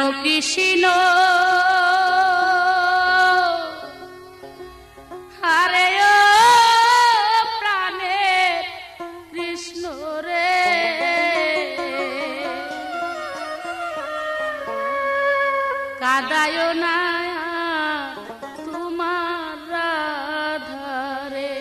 কৃষ্ণ হারে ও প্রাণের কৃষ্ণ রে কাদায় না তোমার রাধারে।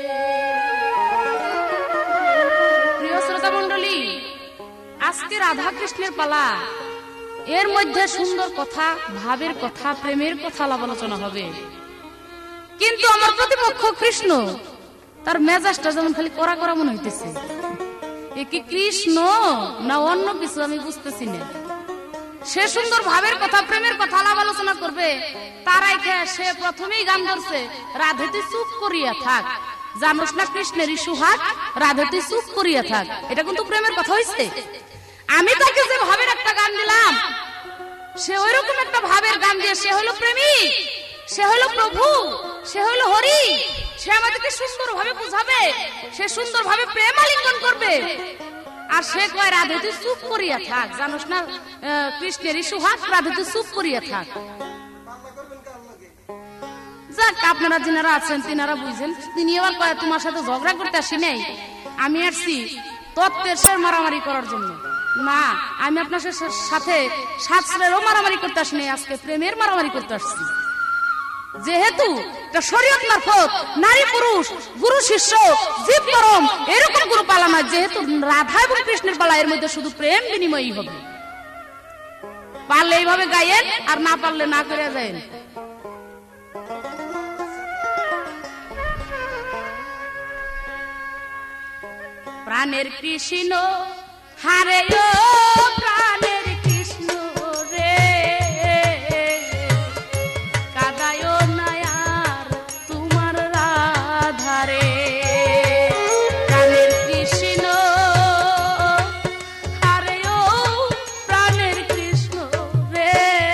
প্রিয় শ্রোতা মণ্ডলী, আজকে রাধা কৃষ্ণের পালা। এর মধ্যে সুন্দর কথা, ভাবের কথা, প্রেমের কথা আলোচনা হবে। কিন্তু আমার প্রতিপক্ষ কৃষ্ণ, তার মেজাজটা যেমন খালি করা করা মনে হইতেছে। এ কি কৃষ্ণ না অন্য কিছু আমি বুঝতেছি না। সে সুন্দর ভাবের কথা, প্রেমের কথা আলোচনা করবে, তারাই সে প্রথমেই গান ধরছে, রাধে তুই চুপ করিয়া থাক, জানোস না কৃষ্ণেরই সুহাগ, রাধে তুই চুপ করিয়া থাক। এটা কিন্তু প্রেমের কথা হইছে। আমি তাকে যে ভাবের একটা গান দিলাম, সে ওইরকম একটা ভাবের গান দিয়ে সে হলো প্রেমিক, সে হলো প্রভু, সে হলো হরি। সে আমাদেরকে সুন্দর ভাবে বুঝাবে, সে সুন্দর ভাবে প্রেম আলিঙ্গন করবে। আর সে কয় রাধে তুই চুপ করিয়া থাক, জানোস না কৃষ্ণেরই সুহাগ, রাধে তুই চুপ করিয়া থাক। যাক, আপনারা যিনারা আছেন তিনারা বুঝছেন। তিনি আবার কয় তোমার সাথে ঝগড়া করতে আসি নাই, আমি আসছি তত্ত্বের শের মারামারি করার জন্য। না, আমি আপনার সাথে শাস্ত্রেরও মারামারি করতে আসি নাই, আজকে প্রেমের মারামারি করতে আসছি। যেহেতু এটা শরীয়ত মারফত নারী পুরুষ, গুরু শিষ্য, জীব পরম এরকম গুরু পালা নয়। যেহেতু রাধা এবং কৃষ্ণের পালা, এর মধ্যে শুধু প্রেম বিনিময়ই হবে। পারলে এইভাবে গায়েন, আর না পারলে না করে যায়েন। প্রাণের কৃষ্ণ হারে ও প্রাণের কৃষ্ণ রে কাদায় নায়ার তোমার রাধারে। প্রাণের কৃষ্ণ হারে ও প্রাণের কৃষ্ণ রে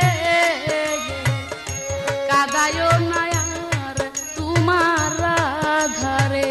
কাদায় নায়ার তোমার রাধারে।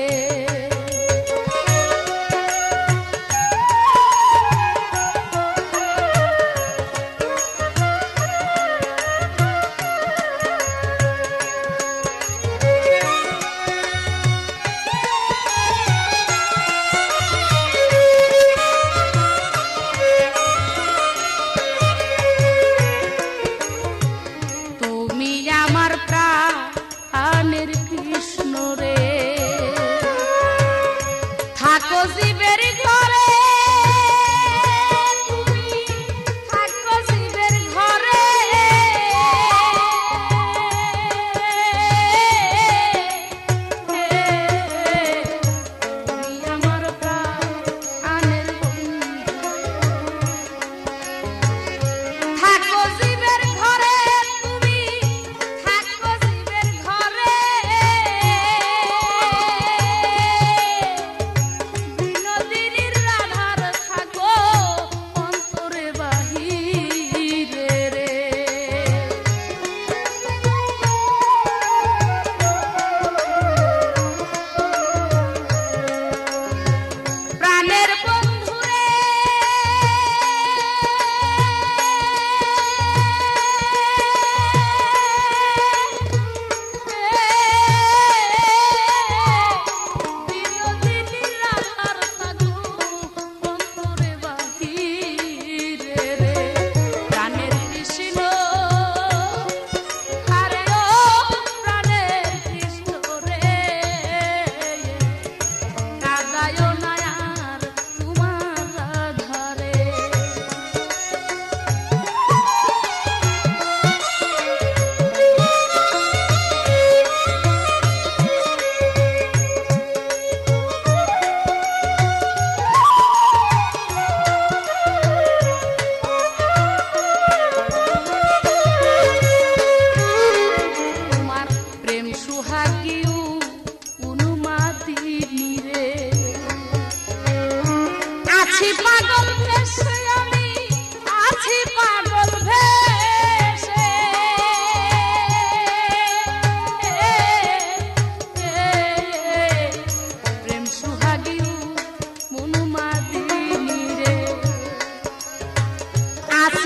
পাগল